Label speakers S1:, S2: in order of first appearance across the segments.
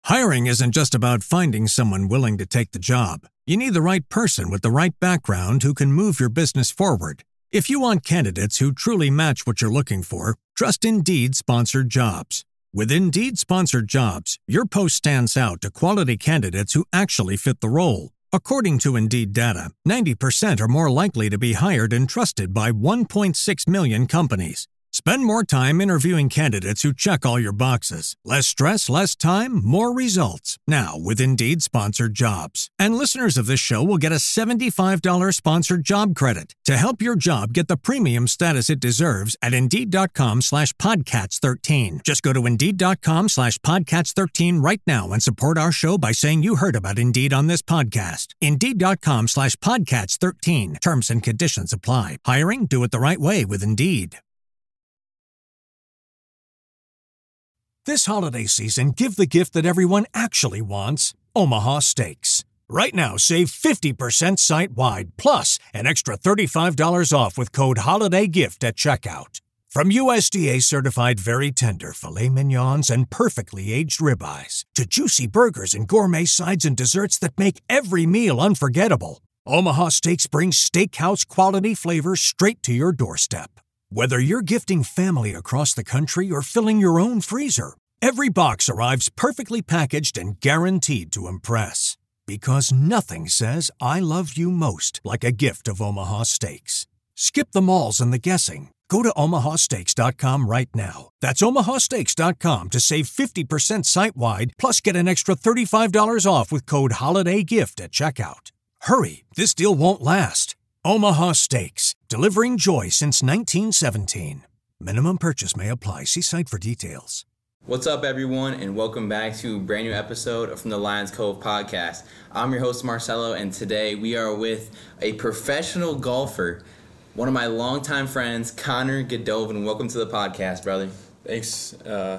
S1: Hiring isn't just about finding someone willing to take the job. You need the right person with the right background who can move your business forward. If you want candidates who truly match what you're looking for, trust Indeed Sponsored Jobs. With Indeed Sponsored Jobs, your post stands out to quality candidates who actually fit the role. According to Indeed data, 90% are more likely to be hired and trusted by 1.6 million companies. Spend more time interviewing candidates who check all your boxes. Less stress, less time, more results. Now with Indeed Sponsored Jobs. And listeners of this show will get a $75 sponsored job credit to help your job get the premium status it deserves at Indeed.com/Podcats13. Just go to Indeed.com/Podcats13 right now and support our show by saying you heard about Indeed on this podcast. Indeed.com/Podcats13. Terms and conditions apply. Hiring? Do it the right way with Indeed. This holiday season, give the gift that everyone actually wants, Omaha Steaks. Right now, save 50% site-wide, plus an extra $35 off with code HOLIDAYGIFT at checkout. From USDA-certified very tender filet mignons and perfectly aged ribeyes to juicy burgers and gourmet sides and desserts that make every meal unforgettable, Omaha Steaks brings steakhouse-quality flavors straight to your doorstep. Whether you're gifting family across the country or filling your own freezer, every box arrives perfectly packaged and guaranteed to impress. Because nothing says I love you most like a gift of Omaha Steaks. Skip the malls and the guessing. Go to omahasteaks.com right now. That's omahasteaks.com to save 50% site-wide, plus get an extra $35 off with code HOLIDAYGIFT at checkout. Hurry, this deal won't last. Omaha Steaks, delivering joy since 1917. Minimum purchase may apply. See site for details.
S2: What's up, everyone, and welcome back to a brand new episode from the Lions Cove podcast. I'm your host, Marcelo, and today we are with a professional golfer, one of my longtime friends, Connor Goodovin. Welcome to the podcast, brother.
S3: Thanks.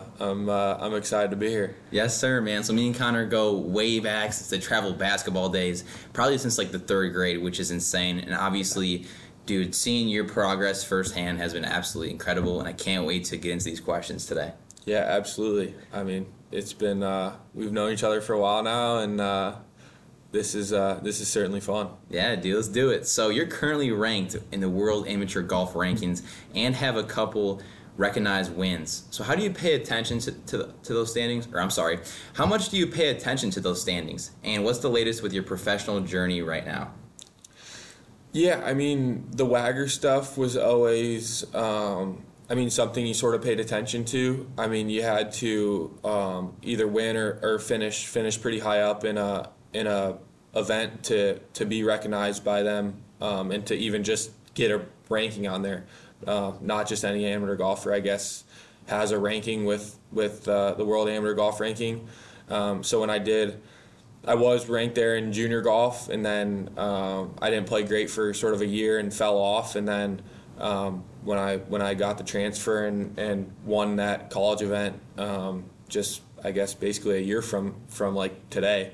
S3: I'm excited to be here.
S2: Yes, sir, man. So me and Connor go way back since the travel basketball days, probably since like the third grade, which is insane. And obviously, dude, seeing your progress firsthand has been absolutely incredible, and I can't wait to get into these questions today.
S3: Yeah, absolutely. I mean, it's been we've known each other for a while now, and this is certainly fun.
S2: Yeah, dude, let's do it. So you're currently ranked in the World Amateur Golf Rankings and have a couple recognized wins. So how do you pay attention to those standings? Or I'm sorry, how much do you pay attention to those standings? And what's the latest with your professional journey right now?
S3: Yeah, I mean, the Wagger stuff was always, something you sort of paid attention to. I mean, you had to either win or finish pretty high up in a event to be recognized by them, and to even just get a ranking on there. Not just any amateur golfer, I guess, has a ranking with the World Amateur Golf Ranking. So when I was ranked there in junior golf, and then I didn't play great for sort of a year and fell off. And then when I got the transfer and won that college event, just I guess basically a year from like today,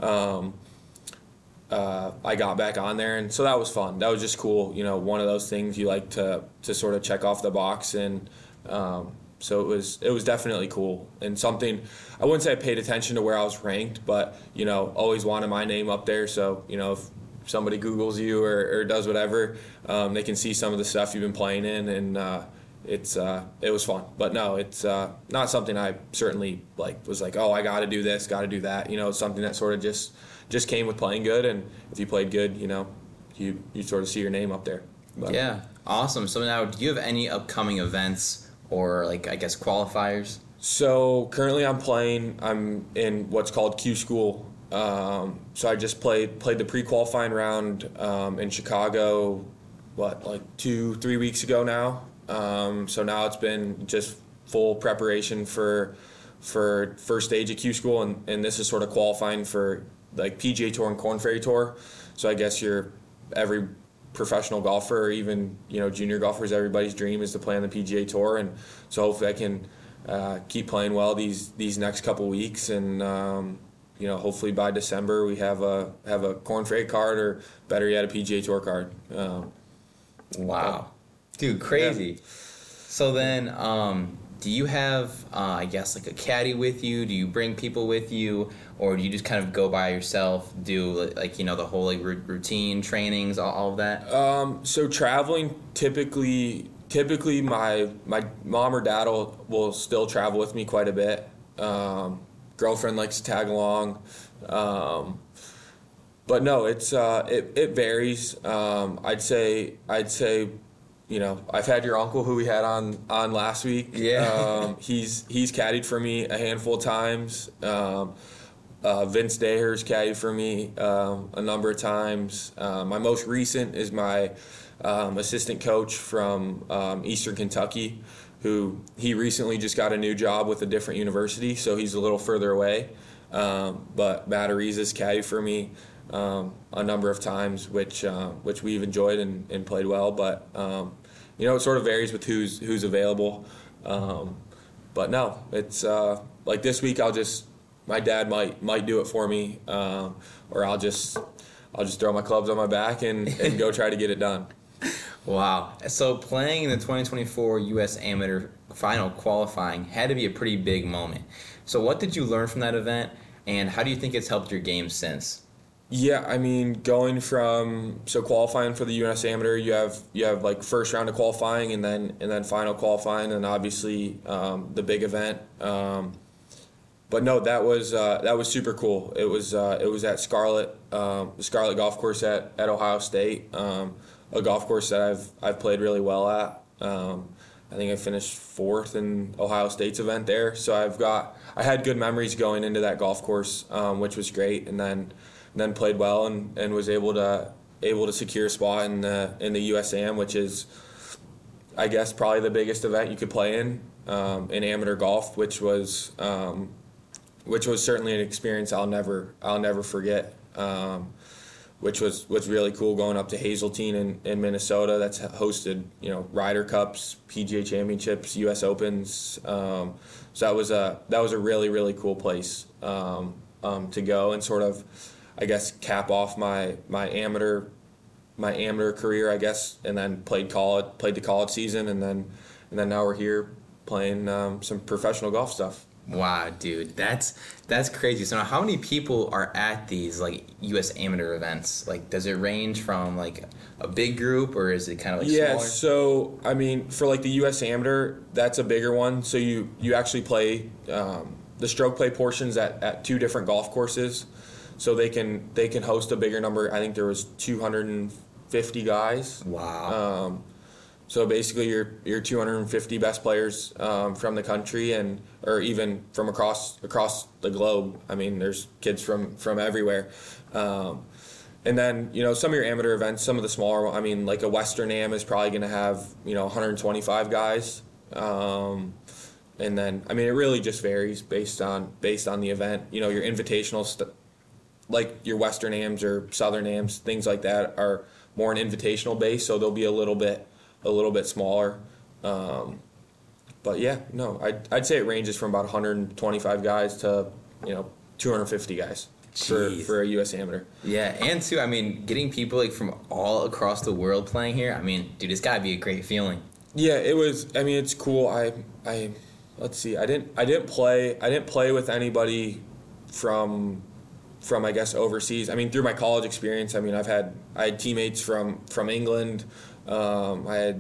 S3: I got back on there, and so that was fun. That was just cool, one of those things you like to sort of check off the box, and so it was definitely cool, and something I wouldn't say I paid attention to where I was ranked, but always wanted my name up there, so if somebody Googles you or does whatever, they can see some of the stuff you've been playing in, and it was fun. But no, it's not something I certainly was like, oh, I got to do this, got to do that. It's something that sort of just came with playing good, and if you played good, you sort of see your name up there. But,
S2: yeah, awesome. So now, do you have any upcoming events or qualifiers?
S3: So currently I'm in what's called Q School. So I just played the pre-qualifying round in Chicago, 2-3 weeks ago now. So now it's been just full preparation for first stage at Q School, and this is sort of qualifying for PGA Tour and Korn Ferry Tour. So I guess every professional golfer, or even junior golfers, everybody's dream is to play on the PGA Tour, and so hopefully I can keep playing well these next couple weeks, and hopefully by December we have a Korn Ferry card, or better yet, a PGA Tour card.
S2: Wow, dude, crazy. Yeah. So then, do you have, I guess, like a caddy with you? Do you bring people with you? Or do you just kind of go by yourself, do like, the whole like routine trainings, all of that?
S3: So traveling, typically my mom or dad will still travel with me quite a bit. Girlfriend likes to tag along. But no, it varies. I'd say I've had your uncle who we had on last week.
S2: Yeah.
S3: He's caddied for me a handful of times. Vince Daher's caddied for me a number of times. My most recent is my assistant coach from Eastern Kentucky, who he recently just got a new job with a different university, so he's a little further away. But Matt Ariza's caddied for me a number of times, which we've enjoyed and played well. But it sort of varies with who's available. But no, it's like this week my dad might do it for me, or I'll just throw my clubs on my back and go try to get it done.
S2: Wow. So playing in the 2024 U.S. Amateur Final qualifying had to be a pretty big moment. So what did you learn from that event, and how do you think it's helped your game since?
S3: Yeah, I mean, going from qualifying for the U.S. Amateur, you have like first round of qualifying and then final qualifying, and obviously the big event. But no, that was super cool. It was at Scarlet, the Scarlet Golf Course at Ohio State, a golf course that I've played really well at. I think I finished fourth in Ohio State's event there, so I had good memories going into that golf course, which was great, and then played well and was able to secure a spot in the USAM, which is, I guess, probably the biggest event you could play in amateur golf, which was certainly an experience I'll never forget. Which was really cool, going up to Hazeltine in Minnesota. That's hosted Ryder Cups, PGA Championships, U.S. Opens. So that was a really, really cool place to go and sort of, I guess, cap off my amateur career, I guess, and then played the college season, and then now we're here playing some professional golf stuff.
S2: Wow, dude, that's crazy. So now, how many people are at these like U.S. amateur events? Like, does it range from like a big group, or is it kind of like
S3: smaller?
S2: Yeah,
S3: so I mean, for like the U.S. amateur, that's a bigger one. So you actually play the stroke play portions at two different golf courses, so they can host a bigger number. I think there was 250 guys.
S2: Wow.
S3: So basically, your 250 best players from the country or even from across the globe. I mean, there's kids from everywhere. And then some of your amateur events, some of the smaller. I mean, like a Western Am is probably going to have 125 guys. And then it really just varies based on the event. Your invitational like your Western Ams or Southern Ams, things like that are more an invitational base, so they'll be a little bit smaller. But yeah, no, I'd say it ranges from about 125 guys to 250 guys for a U.S. amateur.
S2: Yeah, and too, I mean, getting people like from all across the world playing here, I mean, dude, it's gotta be a great feeling.
S3: Yeah, it was. I mean, it's cool. Let's see. I didn't play with anybody from I guess overseas. I mean, through my college experience, I mean, I had teammates from England. I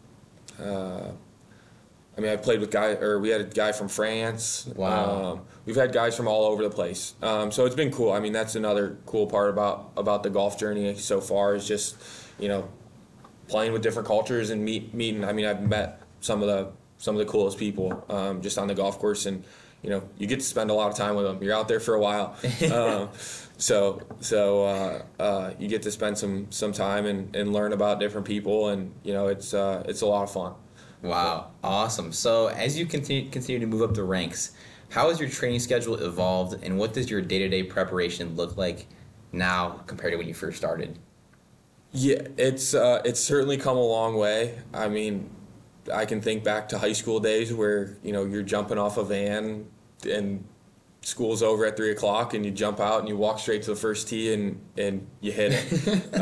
S3: played with we had a guy from France.
S2: Wow.
S3: We've had guys from all over the place. So it's been cool. I mean, that's another cool part about the golf journey so far is just, playing with different cultures and meeting. I mean, I've met some of the coolest people just on the golf course, and you get to spend a lot of time with them. You're out there for a while. So you get to spend some time and learn about different people, and it's a lot of fun.
S2: Wow, awesome. So as you continue to move up the ranks, how has your training schedule evolved, and what does your day-to-day preparation look like now compared to when you first started?
S3: Yeah, it's certainly come a long way. I mean, I can think back to high school days where you're jumping off a van and school's over at 3:00 and you jump out and you walk straight to the first tee and you hit it.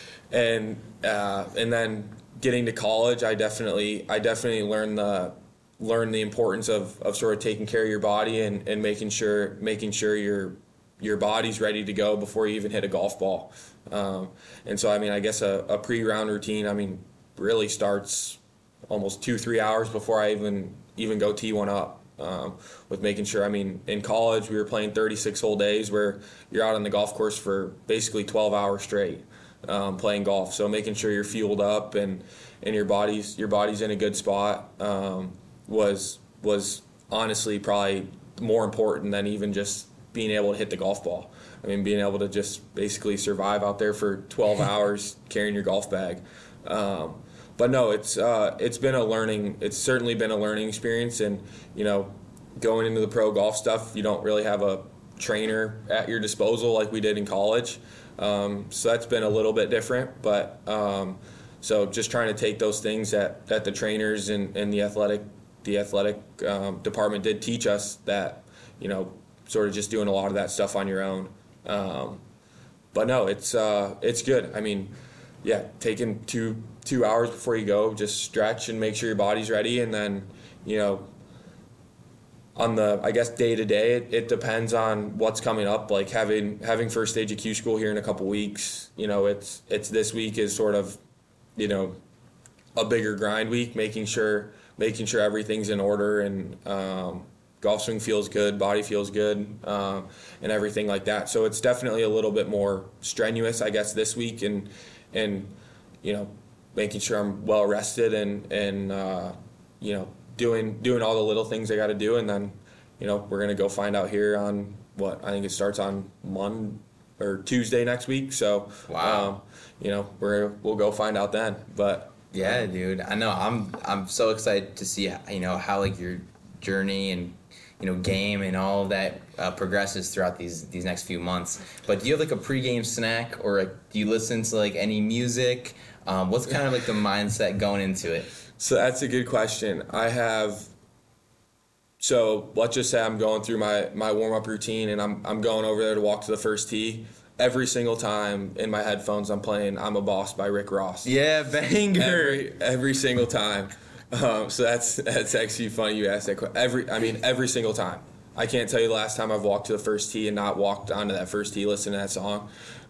S3: And then getting to college, I definitely learned learn the importance of sort of taking care of your body and making sure your body's ready to go before you even hit a golf ball. And so, I mean, I guess a pre-round routine, I mean, really starts almost 2-3 hours before I even go tee one up. With making sure, I mean, in college we were playing 36 whole days where you're out on the golf course for basically 12 hours straight playing golf. So making sure you're fueled up and your body's in a good spot was honestly probably more important than even just being able to hit the golf ball. I mean, being able to just basically survive out there for 12 hours carrying your golf bag. But no, it's certainly been a learning experience, and going into the pro golf stuff, you don't really have a trainer at your disposal like we did in college. So that's been a little bit different, but so just trying to take those things that the trainers and the athletic department did teach us, that sort of just doing a lot of that stuff on your own. But no, it's good. I mean, yeah, taking two hours before you go, just stretch and make sure your body's ready, and then on the, I guess, day to day, it depends on what's coming up. Like having first stage of Q school here in a couple weeks, it's this week is sort of a bigger grind week, making sure everything's in order, and golf swing feels good, body feels good, and everything like that. So it's definitely a little bit more strenuous, I guess, this week, and making sure I'm well rested and doing all the little things I got to do, and then we're gonna go find out here on what I think it starts on Monday or Tuesday next week. So
S2: wow,
S3: we'll go find out then. But
S2: yeah, dude, I know I'm so excited to see how like your journey and game and all of that progresses throughout these next few months. But do you have like a pregame snack, or do you listen to like any music? What's kind of like the mindset going into it?
S3: So that's a good question. So let's just say I'm going through my warm-up routine, and I'm going over there to walk to the first tee. Every single time in my headphones I'm playing "I'm a Boss" by Rick Ross.
S2: Yeah, banger.
S3: Every single time. So that's actually funny you asked that question. Every single time. I can't tell you the last time I've walked to the first tee and not walked onto that first tee listening to that song.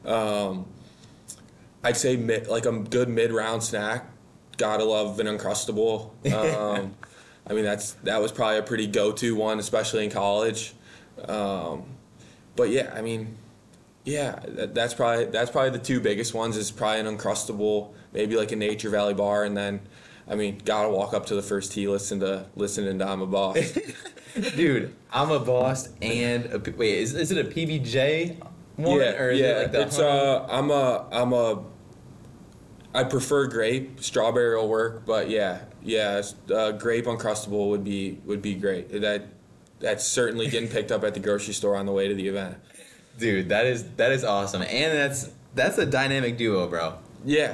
S3: I'd say like a good mid-round snack. Gotta love an Uncrustable. That was probably a pretty go-to one, especially in college. But yeah, that's probably the two biggest ones. Is probably an Uncrustable, maybe like a Nature Valley bar, and then gotta walk up to the first tee, listening to "I'm a Boss."
S2: Dude, "I'm a Boss" and wait, is it a PBJ one?
S3: Yeah,
S2: or is it like the
S3: it's I prefer grape. Strawberry will work, but yeah, grape Uncrustable would be great. That's certainly getting picked up at the grocery store on the way to the event.
S2: Dude, that is awesome, and that's a dynamic duo, bro.
S3: Yeah,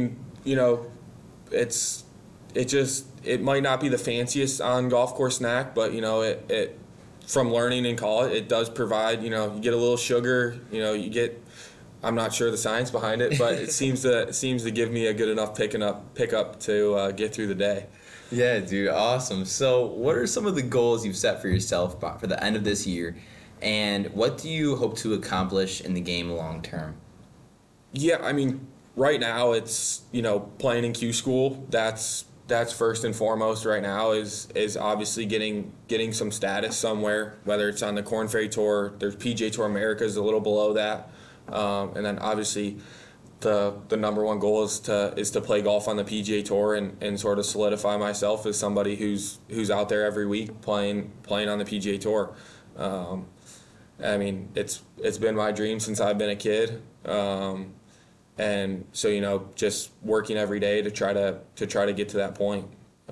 S3: it might not be the fanciest on golf course snack, but it from learning in college, it does provide. You get a little sugar. You get. I'm not sure the science behind it, but it seems to give me a good enough pickup to get through the day.
S2: Yeah, dude, awesome. So, what are some of the goals you've set for yourself for the end of this year, and what do you hope to accomplish in the game long term?
S3: Yeah, right now it's playing in Q school. That's first and foremost right now. Is obviously getting some status somewhere, whether it's on the Korn Ferry Tour. There's PGA Tour Americas a little below that. And then obviously the number one goal is to play golf on the PGA Tour and sort of solidify myself as somebody who's out there every week playing on the PGA Tour. It's been my dream since I've been a kid. And so just working every day to try to get to that point.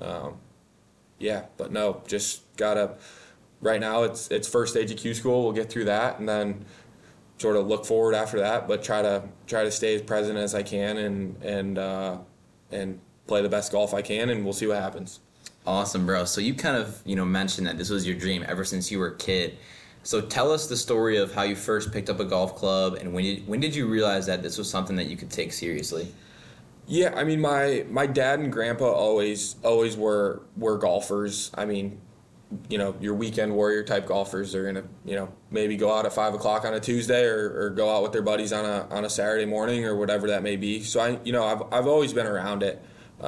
S3: But no, just gotta. Right now it's first stage of Q school. We'll get through that, and then sort of look forward after that, but try to stay as present as I can and play the best golf I can, and we'll see what happens.
S2: Awesome, bro. So you kind of mentioned that this was your dream ever since you were a kid. So tell us the story of how you first picked up a golf club, and when did you realize that this was something that you could take seriously?
S3: Yeah, I mean, my dad and grandpa always were golfers. I mean, your weekend warrior type golfers. They're gonna, maybe go out at 5 o'clock on a Tuesday or go out with their buddies on a Saturday morning or whatever that may be. So I've always been around it.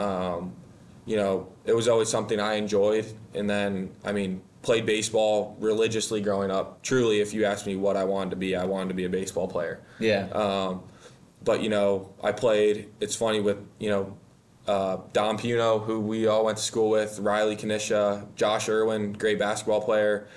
S3: It was always something I enjoyed. And then, I mean, played baseball religiously growing up. Truly, if you asked me what I wanted to be a baseball player.
S2: Yeah.
S3: But, I played, it's funny with, Dom Puno, who we all went to school with, Riley Kanisha, Josh Irwin, great basketball player.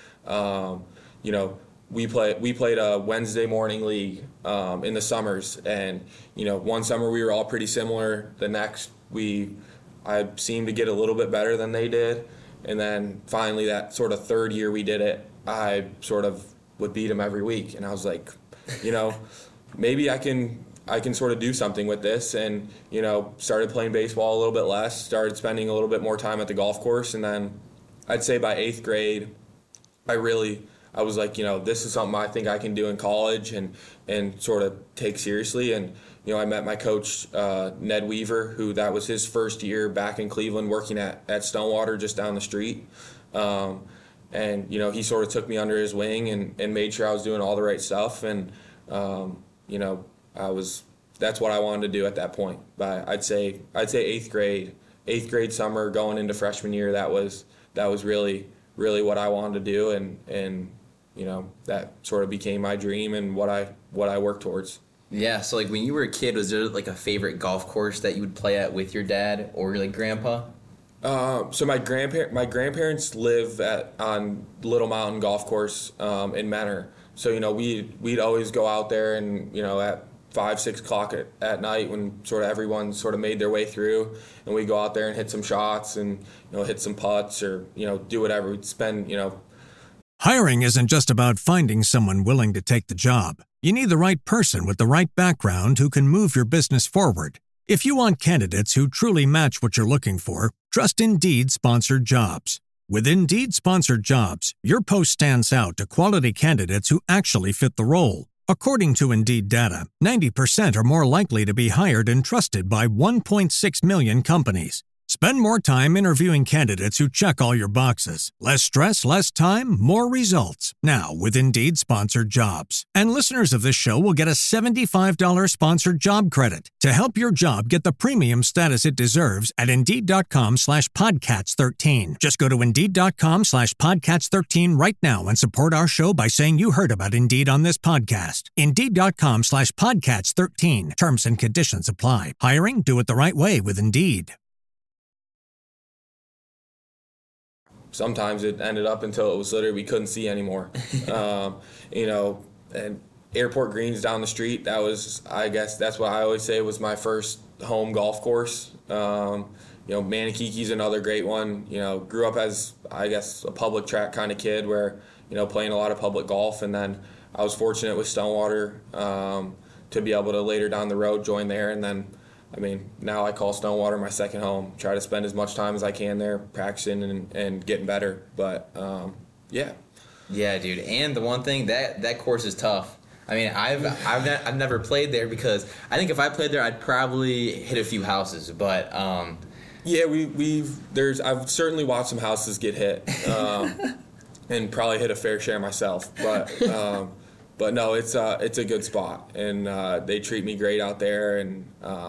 S3: We played a Wednesday morning league in the summers. And, one summer we were all pretty similar. The next, I seemed to get a little bit better than they did. And then finally that sort of third year we did it, I sort of would beat them every week. And I was like, maybe I can sort of do something with this, and started playing baseball a little bit less, started spending a little bit more time at the golf course, and then I'd say by 8th grade I was like, this is something I think I can do in college and sort of take seriously. And I met my coach Ned Weaver, who that was his first year back in Cleveland working at Stonewater just down the street. And he sort of took me under his wing and made sure I was doing all the right stuff. And that's what I wanted to do at that point. But I'd say 8th grade summer going into freshman year, that was really what I wanted to do, and that sort of became my dream and what I worked towards.
S2: Yeah, so like when you were a kid, was there like a favorite golf course that you would play at with your dad or like grandpa?
S3: So my grandparents live on Little Mountain Golf Course in Menor. So we'd always go out there, and at 5-6 o'clock at night when sort of everyone sort of made their way through, and we'd go out there and hit some shots and hit some putts or do whatever. We'd spend
S1: Hiring isn't just about finding someone willing to take the job. You need the right person with the right background who can move your business forward. If you want candidates who truly match what you're looking for, trust Indeed Sponsored Jobs. With Indeed Sponsored Jobs, your post stands out to quality candidates who actually fit the role. According to Indeed data, 90% are more likely to be hired and trusted by 1.6 million companies. Spend more time interviewing candidates who check all your boxes. Less stress, less time, more results. Now with Indeed Sponsored Jobs. And listeners of this show will get a $75 sponsored job credit to help your job get the premium status it deserves at Indeed.com/Podcats13. Just go to Indeed.com/Podcats13 right now and support our show by saying you heard about Indeed on this podcast. Indeed.com/Podcats13. Terms and conditions apply. Hiring? Do it the right way with Indeed.
S3: Sometimes it ended up until it was literally we couldn't see anymore. And Airport Greens down the street, that was, I guess that's what I always say was my first home golf course. Manikiki's another great one. Grew up as, I guess, a public track kind of kid where, playing a lot of public golf. And then I was fortunate with Stonewater to be able to later down the road join there. And then, now I call Stonewater my second home. Try to spend as much time as I can there practicing and getting better. But, yeah.
S2: Yeah, dude. And the one thing, that course is tough. I've never played there because I think if I played there, I'd probably hit a few houses. But
S3: yeah, I've certainly watched some houses get hit, and probably hit a fair share myself. But no, it's a good spot, and they treat me great out there, and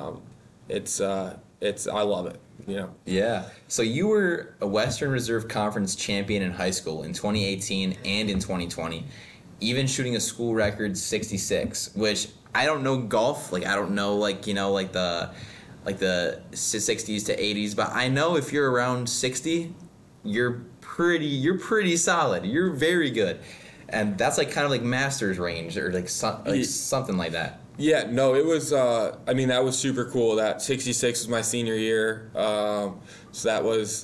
S3: I love it.
S2: Yeah. So you were a Western Reserve Conference champion in high school in 2018 and in 2020, even shooting a school record 66, which I don't know golf. Like I don't know like the 60s to 80s, but I know if you're around 60, you're pretty solid. You're very good. And that's like kind of like Masters range or something like that.
S3: Yeah, no, it was, that was super cool. That 66 was my senior year. So that was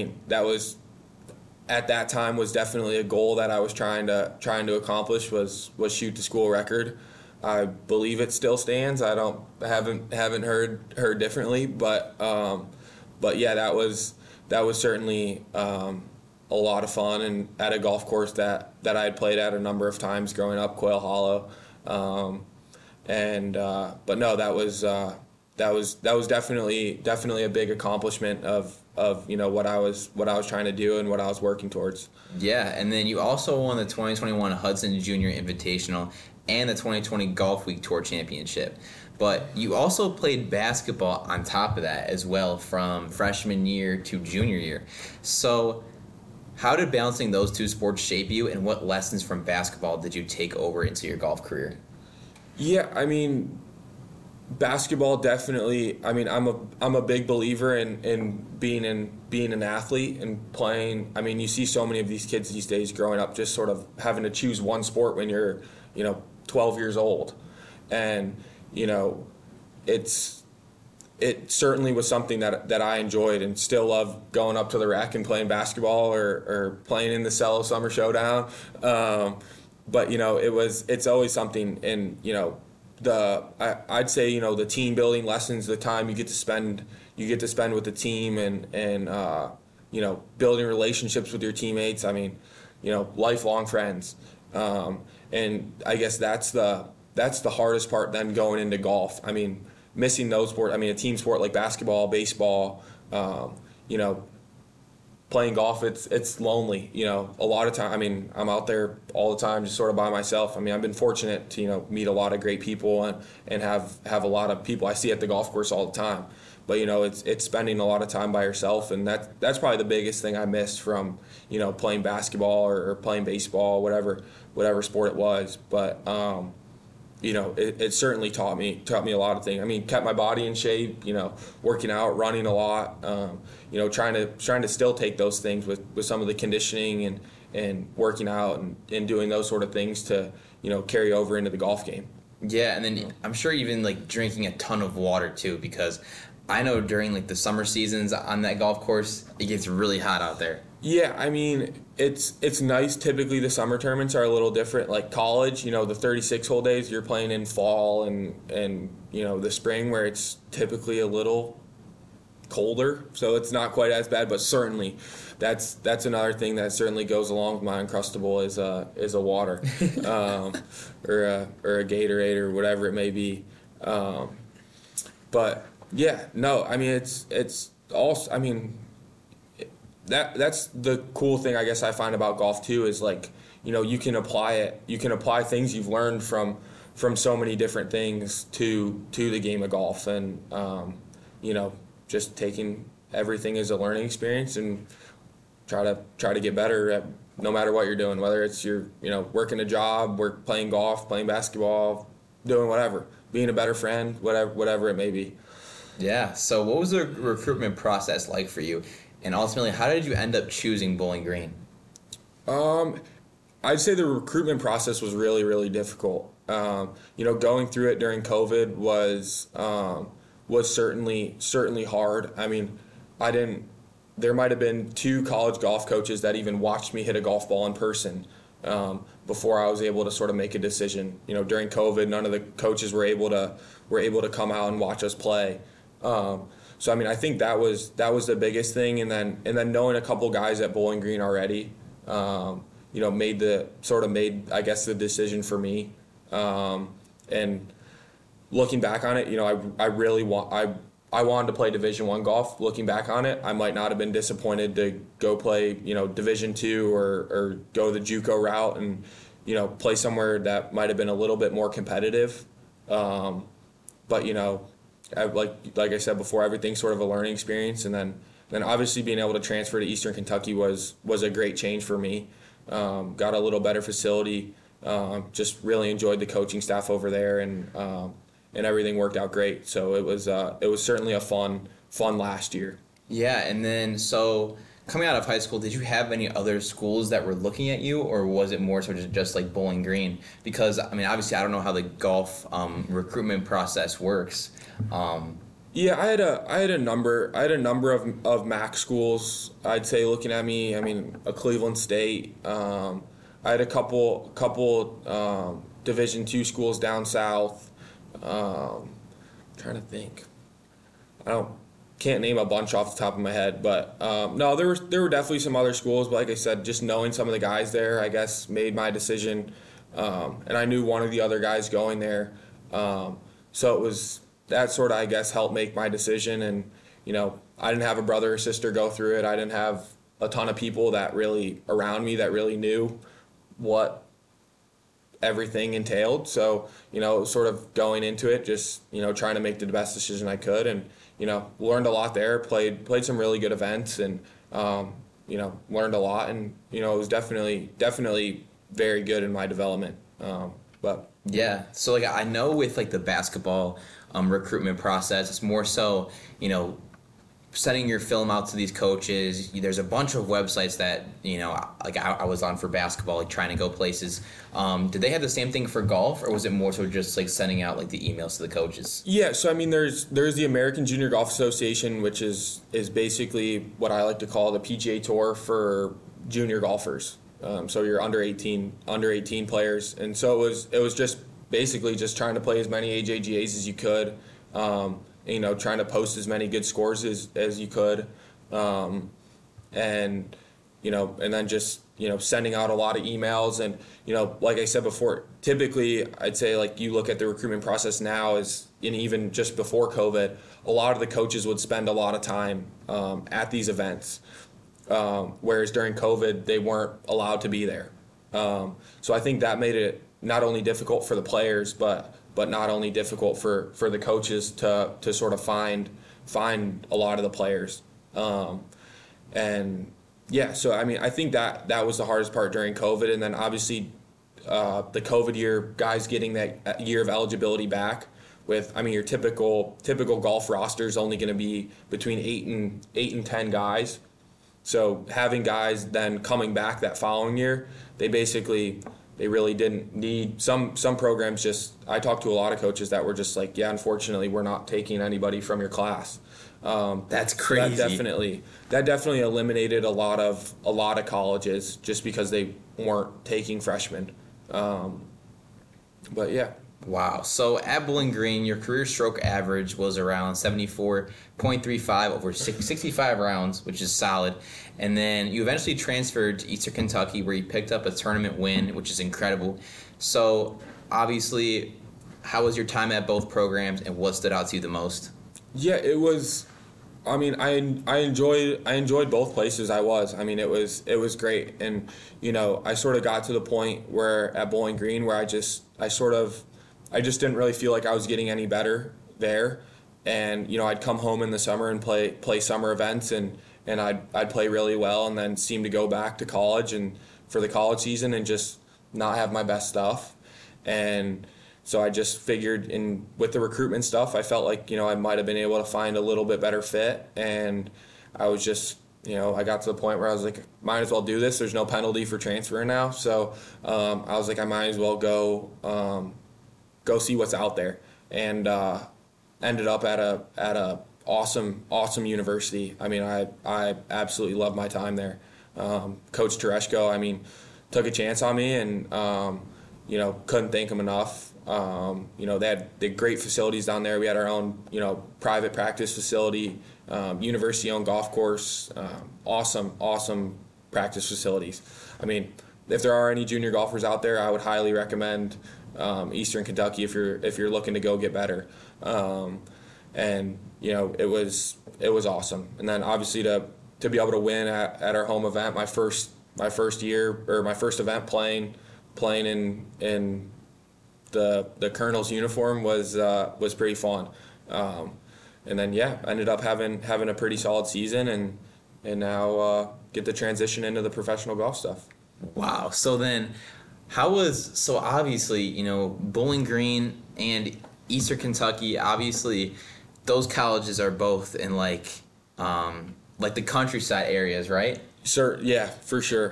S3: at that time was definitely a goal that I was trying to accomplish was shoot the school record. I believe it still stands. I haven't heard differently, but yeah, that was certainly a lot of fun, and at a golf course that I had played at a number of times growing up, Quail Hollow. But no, that was that was definitely a big accomplishment of what I was trying to do and what I was working towards.
S2: Yeah, and then you also won the 2021 Hudson Junior Invitational and the 2020 Golf Week Tour Championship. But you also played basketball on top of that as well from freshman year to junior year. So how did balancing those two sports shape you, and what lessons from basketball did you take over into your golf career?
S3: Yeah, I mean, basketball definitely. I mean, I'm a big believer in being an athlete and playing. I mean, you see so many of these kids these days growing up just sort of having to choose one sport when you're 12 years old, and it certainly was something that I enjoyed and still love, going up to the rec and playing basketball or playing in the Cello Summer Showdown. But it's always something, and I'd say the team building lessons, the time you get to spend with the team, and building relationships with your teammates. I mean, lifelong friends, and I guess that's the hardest part then going into golf. I mean, missing those sports. I mean, a team sport like basketball, baseball, playing golf, it's lonely. A lot of time. I mean, I'm out there all the time, just sort of by myself. I mean, I've been fortunate to meet a lot of great people and have a lot of people I see at the golf course all the time. But it's spending a lot of time by yourself, and that's probably the biggest thing I missed from playing basketball or playing baseball, whatever sport it was. But it certainly taught me a lot of things. I mean, kept my body in shape, working out, running a lot, trying to still take those things with some of the conditioning and working out and doing those sort of things to, carry over into the golf game.
S2: Yeah, and then I'm sure even like drinking a ton of water too, because I know during like the summer seasons on that golf course, it gets really hot out there.
S3: Yeah, I mean, it's nice. Typically, the summer tournaments are a little different. Like college, the 36-hole days, you're playing in fall and the spring, where it's typically a little colder, so it's not quite as bad. But certainly, that's another thing that certainly goes along with my Uncrustable is a water, or a Gatorade or whatever it may be. But yeah, no, I mean it's also, I mean. That's the cool thing I guess I find about golf too, is like you can apply things you've learned from so many different things to the game of golf, and just taking everything as a learning experience and try to get better at no matter what you're doing, whether it's you're working a job, playing golf, playing basketball, doing whatever, being a better friend, whatever it may be.
S2: Yeah. So what was the recruitment process like for you? And ultimately, how did you end up choosing Bowling Green?
S3: I'd say the recruitment process was really, really difficult. Going through it during COVID was certainly hard. I mean, there might have been 2 college golf coaches that even watched me hit a golf ball in person before I was able to sort of make a decision. During COVID, none of the coaches were able to come out and watch us play. So I mean, I think that was the biggest thing, and then knowing a couple guys at Bowling Green already, made I guess the decision for me, and looking back on it, I wanted to play Division I golf. Looking back on it, I might not have been disappointed to go play Division II or go the JUCO route and play somewhere that might have been a little bit more competitive, but like I said before, everything's sort of a learning experience, and then obviously being able to transfer to Eastern Kentucky was a great change for me. Got a little better facility, just really enjoyed the coaching staff over there, and everything worked out great. So it was certainly a fun last year.
S2: Yeah, and then so coming out of high school, did you have any other schools that were looking at you, or was it more so just like Bowling Green? Because I mean, obviously, I don't know how the golf recruitment process works.
S3: Yeah, I had a number of MAC schools. I'd say looking at me. I mean, a Cleveland State. I had a couple Division II schools down south. Trying to think. Can't name a bunch off the top of my head, but no, there were definitely some other schools. But like I said, just knowing some of the guys there, I guess, made my decision. And I knew one of the other guys going there, so that sort of, I guess, helped make my decision. And, you know, I didn't have a brother or sister go through it. I didn't have a ton of people that really around me that really knew what everything entailed. So, you know, sort of going into it, just, you know, trying to make the best decision I could, and, you know, learned a lot there, played some really good events, and, you know, learned a lot, and, you know, it was definitely very good in my development. But
S2: yeah, so like I know with like the basketball recruitment process, it's more so, you know, sending your film out to these coaches. There's a bunch of websites that, you know, like I was on for basketball, like trying to go places. Did they have the same thing for golf, or was it more so just like sending out like the emails to the coaches?
S3: yeah, so I mean, there's the American Junior Golf Association, which is basically what I like to call the PGA Tour for junior golfers. So you're under 18 players, and so it was just basically just trying to play as many AJGAs as you could. You know, trying to post as many good scores as you could, and, you know, and then just, you know, sending out a lot of emails. And, you know, like I said before, typically I'd say, like, you look at the recruitment process now, and even just before COVID, a lot of the coaches would spend a lot of time at these events, whereas during COVID they weren't allowed to be there. So I think that made it not only difficult for the players, but not only difficult for the coaches to sort of find a lot of the players. And yeah, so I mean, I think that was the hardest part during COVID. And then obviously the COVID year, guys getting that year of eligibility back with, I mean, your typical golf roster is only going to be between 8 and 10 guys. So having guys then coming back that following year, they really didn't need some programs. Just, I talked to a lot of coaches that were just like, yeah, unfortunately, we're not taking anybody from your class.
S2: That's crazy.
S3: That definitely eliminated a lot of colleges just because they weren't taking freshmen. But yeah.
S2: Wow. So at Bowling Green, your career stroke average was around 74.35 over 65 rounds, which is solid. And then you eventually transferred to Eastern Kentucky, where you picked up a tournament win, which is incredible. So obviously, how was your time at both programs, and what stood out to you the most?
S3: Yeah, it was. I mean, I enjoyed both places I was. I mean, it was great, and, you know, I sort of got to the point where at Bowling Green where I just didn't really feel like I was getting any better there. And, you know, I'd come home in the summer and play summer events, and I'd play really well, and then seem to go back to college and for the college season and just not have my best stuff. And so I just figured with the recruitment stuff, I felt like, you know, I might have been able to find a little bit better fit. And I was just, you know, I got to the point where I was like, might as well do this. There's no penalty for transferring now. So I was like, I might as well go see what's out there. And ended up at a awesome university. I mean, I absolutely loved my time there. Coach Tereshko, I mean, took a chance on me, and you know, couldn't thank him enough. You know, they had great facilities down there. We had our own, you know, private practice facility, university-owned golf course, awesome practice facilities. I mean, if there are any junior golfers out there, I would highly recommend Eastern Kentucky if you're looking to go get better. And, you know, it was awesome. And then obviously to be able to win at our home event, my first year, or my first event playing in the Colonel's uniform was pretty fun. And then yeah, ended up having a pretty solid season, and now get the transition into the professional golf stuff.
S2: Wow. So then so obviously, you know, Bowling Green and Eastern Kentucky, obviously those colleges are both in like the countryside areas, right?
S3: Sure. Yeah, for sure.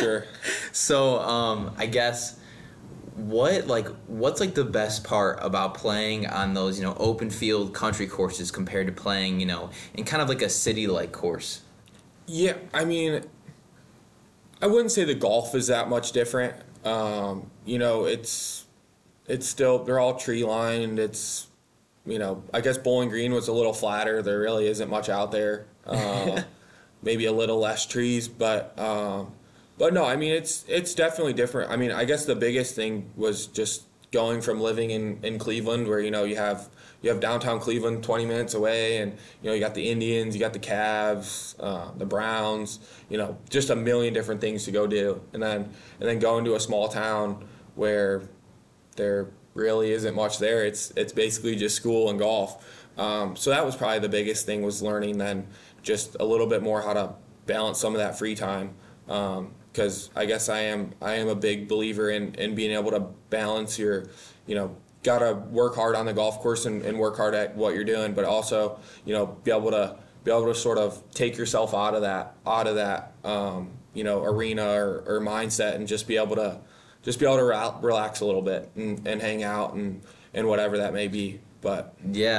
S2: So I guess what's like the best part about playing on those, you know, open field country courses compared to playing, you know, in kind of like a city like course?
S3: Yeah, I mean, I wouldn't say the golf is that much different. You know, it's still, they're all tree lined. It's, you know, I guess Bowling Green was a little flatter. There really isn't much out there. Maybe a little less trees, but no, I mean, it's definitely different. I mean, I guess the biggest thing was just going from living in Cleveland, where, you know, you have downtown Cleveland 20 minutes away, and, you know, you got the Indians, you got the Cavs, the Browns, you know, just a million different things to go do. And then going to a small town where there really isn't much there. It's basically just school and golf. So that was probably the biggest thing, was learning then just a little bit more how to balance some of that free time. Because I guess I am a big believer in being able to balance your, you know, got to work hard on the golf course and work hard at what you're doing, but also, you know, be able to sort of take yourself out of that you know, arena or mindset, and just be able to relax a little bit and hang out and whatever that may be. But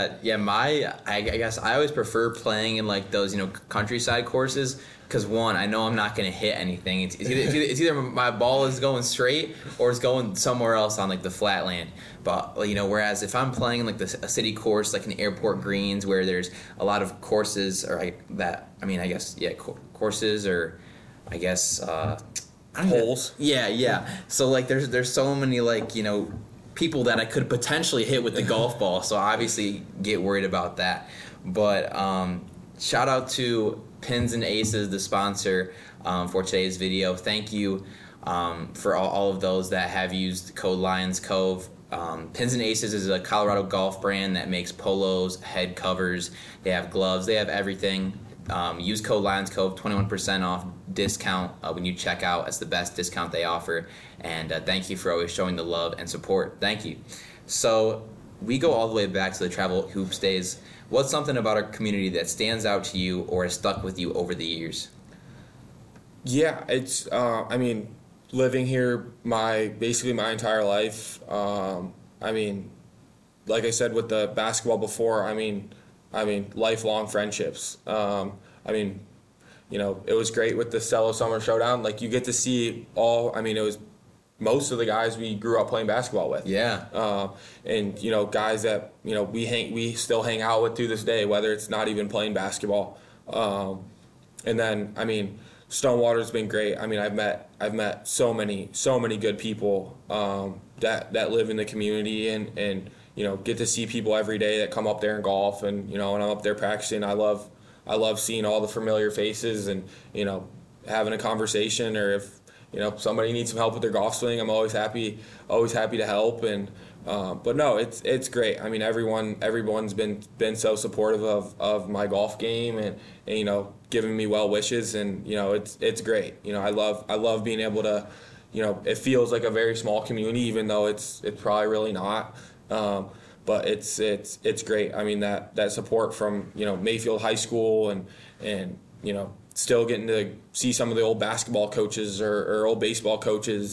S2: I guess I always prefer playing in like those, you know, countryside courses, because one, I know I'm not going to hit anything. It's either my ball is going straight or it's going somewhere else on like the flat land. But, you know, whereas if I'm playing like a city course, like an airport greens, where there's a lot of courses, or courses, or I guess
S3: holes.
S2: Yeah. So like there's so many, like, you know, people that I could potentially hit with the golf ball, so I obviously get worried about that. But shout out to Pins and Aces, the sponsor for today's video. Thank you for all of those that have used code Lions Cove. Pins and Aces is a Colorado golf brand that makes polos, head covers. They have gloves. They have everything. Use code Lions Cove, 21% off discount when you check out. It's the best discount they offer. And thank you for always showing the love and support. Thank you. So we go all the way back to the Travel Hoops days. What's something about our community that stands out to you or has stuck with you over the years?
S3: Yeah, it's I mean, living here basically my entire life. I mean, like I said with the basketball before, I mean lifelong friendships. I mean, you know, it was great with the Stello Summer Showdown. Like, you get to see it was most of the guys we grew up playing basketball with.
S2: Yeah.
S3: And, you know, guys that, you know, we still hang out with to this day, whether it's not even playing basketball. And then, I mean, Stonewater's been great. I mean, I've met so many good people that live in the community, and you know, get to see people every day that come up there and golf. And, you know, when I'm up there practicing, I love seeing all the familiar faces, and, you know, having a conversation, or if, you know, somebody needs some help with their golf swing, I'm always happy to help. And but no, it's great. I mean, everyone's been so supportive of my golf game, and you know, giving me well wishes, and, you know, it's great. You know, I love being able to, you know, it feels like a very small community, even though it's probably really not. But it's great. I mean, that support from, you know, Mayfield High School, and you know, still getting to see some of the old basketball coaches or old baseball coaches,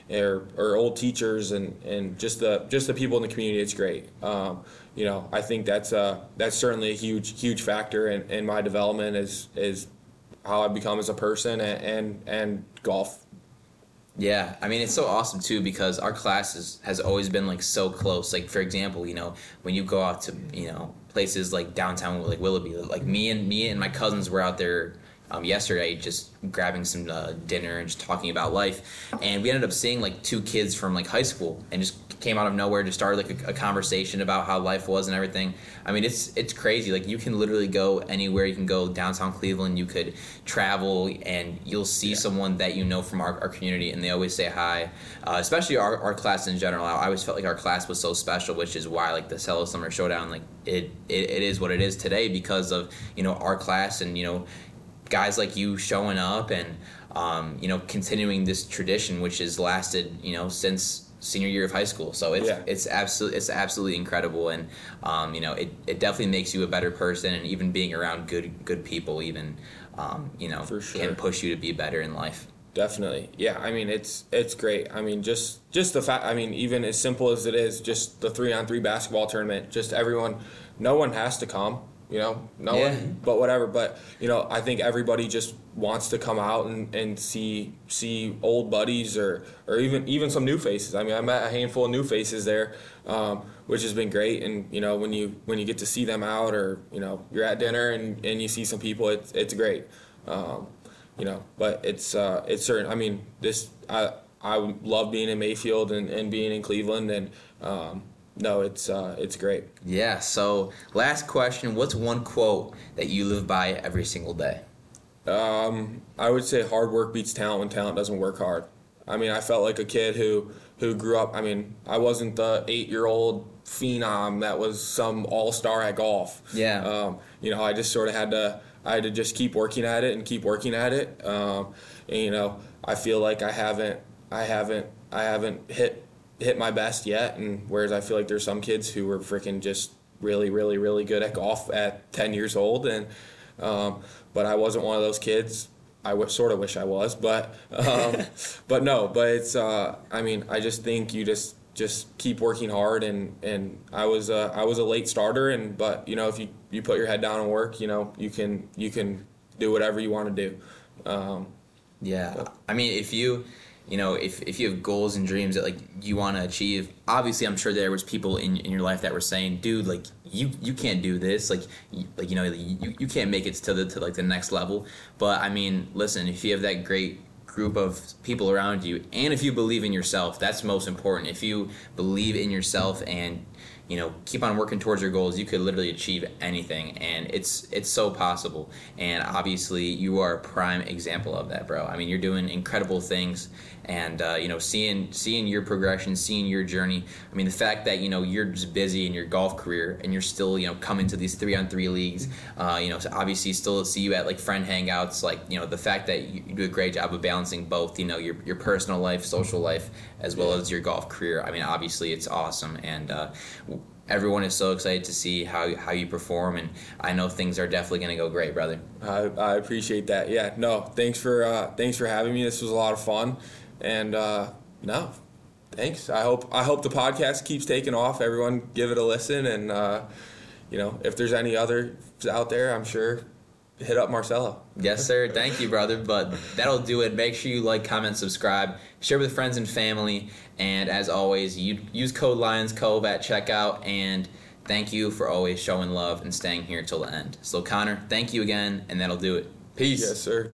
S3: or old teachers, and just the people in the community. It's great. You know, I think that's certainly a huge factor in my development, is how I've become as a person, and golf.
S2: Yeah, I mean, it's so awesome too, because our class has always been like so close. Like, for example, you know, when you go out to, you know, places like downtown, like Willoughby, like me and my cousins were out there yesterday, just grabbing some dinner and just talking about life, and we ended up seeing like two kids from like high school, and just came out of nowhere, just started like a conversation about how life was and everything. I mean, it's crazy. Like, you can literally go anywhere. You can go downtown Cleveland, you could travel, and you'll see someone that you know from our community, and they always say hi. Especially our class in general. I always felt like our class was so special, which is why like the Stello Summer Showdown, like it is what it is today, because of, you know, our class, and, you know, guys like you showing up, and you know, continuing this tradition, which has lasted, you know, since senior year of high school. So it's absolutely incredible, and you know, it definitely makes you a better person, and even being around good people, even you know,
S3: for sure,
S2: can push you to be better in life.
S3: Definitely. Yeah, I mean, it's great. I mean, just the fact, I mean, even as simple as it is, just the 3-on-3 basketball tournament, just no one has to come. You know, no one, but whatever. But, you know, I think everybody just wants to come out and see old buddies, or even some new faces. I mean, I met a handful of new faces there, which has been great. And, you know, when you get to see them out, or, you know, you're at dinner and you see some people, it's great. You know, but it's certain. I mean, I I love being in Mayfield and being in Cleveland, and no, it's great.
S2: Yeah, so last question, what's one quote that you live by every single day?
S3: I would say hard work beats talent when talent doesn't work hard. I mean, I felt like a kid who grew up. I mean, I wasn't the 8-year-old phenom that was some all-star at golf.
S2: Yeah.
S3: I just sort of had to just keep working at it and keep working at it. And I feel like I haven't hit my best yet. And whereas I feel like there's some kids who were freaking just really, really, really good at golf at 10 years old, and but I wasn't one of those kids. I sort of wish I was, but it's. I mean, I just think you just keep working hard, and I was a late starter, but if you put your head down and work, you can do whatever you want to do.
S2: Yeah, I mean, if you have goals and dreams that you want to achieve, obviously I'm sure there was people in your life that were saying, dude, you can't do this, you can't make it to the next level. But I mean, listen, if you have that great group of people around you, and if you believe in yourself, that's most important. If you believe in yourself and keep on working towards your goals, you could literally achieve anything, and it's so possible. And obviously, you are a prime example of that, bro. I mean, you're doing incredible things, and seeing your progression, seeing your journey. I mean, the fact that you're just busy in your golf career and you're still coming to these 3-on-3 leagues. So obviously, still see you at friend hangouts. The fact that you do a great job of balancing both, your personal life, social life, as well as your golf career. I mean, obviously, it's awesome, and everyone is so excited to see how you perform, and I know things are definitely going to go great, brother.
S3: I appreciate that. Yeah, no, thanks for having me. This was a lot of fun, and no, thanks. I hope the podcast keeps taking off. Everyone, give it a listen, and if there's any others out there, I'm sure. Hit up Marcelo.
S2: Yes, sir. Thank you, brother. But that'll do it. Make sure you like, comment, subscribe, share with friends and family. And as always, you use code LionsCove at checkout. And thank you for always showing love and staying here till the end. So, Connor, thank you again, and that'll do it. Peace.
S3: Yes, sir.